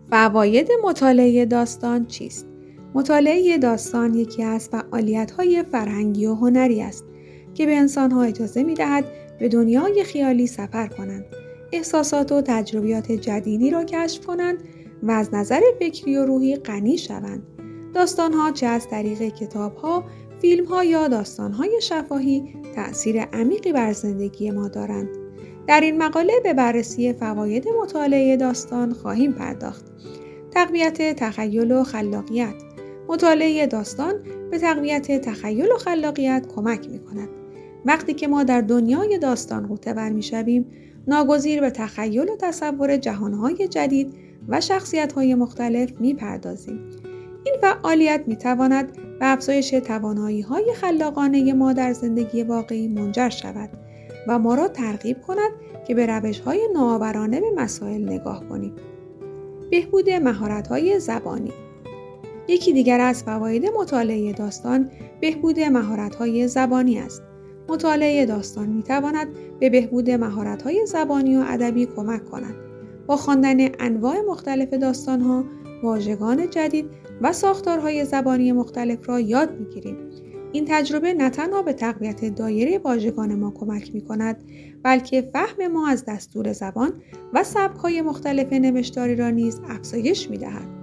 فواید مطالعه داستان چیست؟ مطالعه داستان یکی از فعالیت‌های فرهنگی و هنری است که به انسان‌ها اجازه می‌دهد به دنیای خیالی سفر کنند، احساسات و تجربیات جدیدی را کشف کنند و از نظر فکری و روحی غنی شوند. داستان‌ها چه از طریق کتاب‌ها، فیلم‌ها یا داستان‌های شفاهی تأثیر عمیقی بر زندگی ما دارند. در این مقاله به بررسی فواید مطالعه داستان خواهیم پرداخت. تقویت تخیل و خلاقیت. مطالعه داستان به تقویت تخیل و خلاقیت کمک می‌کند. وقتی که ما در دنیای داستان غوطه‌ور می‌شویم، ناگزیر به تخیل و تصور جهان‌های جدید و شخصیت‌های مختلف می‌پردازیم. این فعالیت می‌تواند به افزایش توانایی‌های خلاقانه ما در زندگی واقعی منجر شود و ما را ترغیب کند که به روش‌های نوآورانه به مسائل نگاه کنیم. بهبود مهارت‌های زبانی. یکی دیگر از فواید مطالعه داستان بهبود مهارت‌های زبانی است. مطالعه داستان می‌تواند به بهبود مهارت‌های زبانی و ادبی کمک کند. با خواندن انواع مختلف داستان‌ها، واژگان جدید و ساختارهای زبانی مختلف را یاد می‌گیریم. این تجربه نه تنها به تقویت دایره واژگان ما کمک می‌کند، بلکه فهم ما از دستور زبان و سبک‌های مختلف نوشتاری را نیز افزایش می‌دهد.